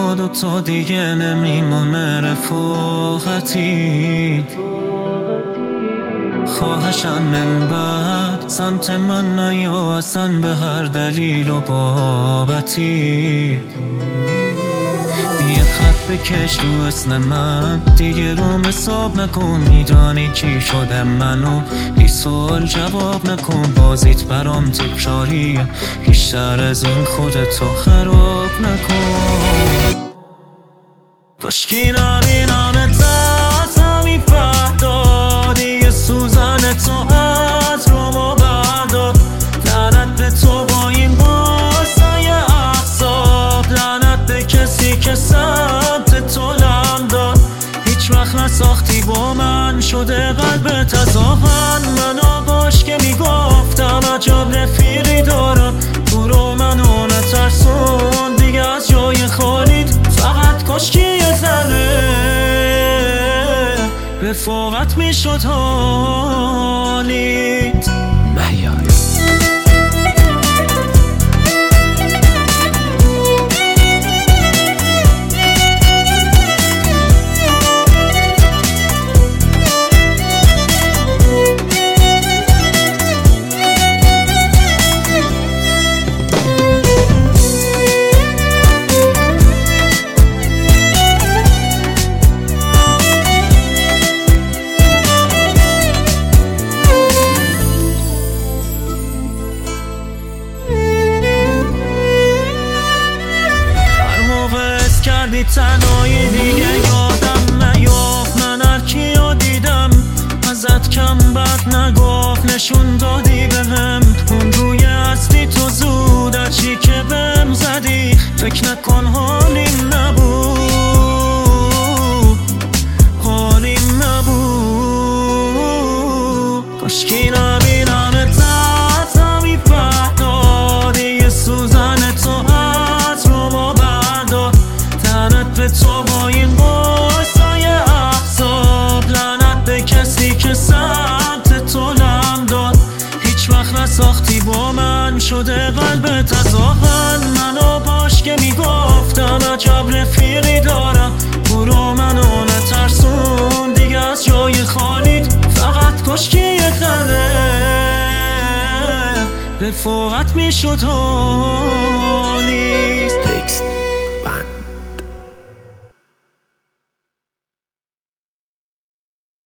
ما دوتا دیگه نمیمونه رفاقتی. خواهشم من بعد سمت من نیا اصلا به هر دلیل و بابتی. یه خط بکش رو اسم من دیگه رو حساب نکن، میدانی کی شده منو بی سوال جواب نکن. بازیت برام تکراریه بیشتر از این خودتو خراب نکن. کاشکی نبینمت از همین فردا دیگه سوزن تو از رومو بردار. لعنت به تو با این بازای احساب، لعنت به کسی که سمت تو لم داد. هیچ وقت نساختی با من شده قلبت از آهن. منو باش که میگفتم عجب رفیقی دارم، برو منو نترسون دیگه از جای خالیت. فقط کاشکی یه ذره رفاقت میشد حالیت. کردی تنهایی دیگه یادم نیافت، من هر کیو دیدم ازت کم بد نگفت. نشون دادی بهم اون روی اصلی تو زود چی که بهم زدی. فکر نکن حالیم نبود، حالیم نبود. کاشکی نبینمت از همین فردا دیگه سوزن تو از رومو بردار. لعنت به تو با این بازای احساب، لعنت به کسی که سمت تو لم داد. هیچ وقت نساختی با من شده قلبت از آهن. منو باش که میگفتم عجب رفیقی دارم، برو منو نترسون دیگه از جای خالیت. فقط کاشکی یه ذره رفاقت میشد حالیت.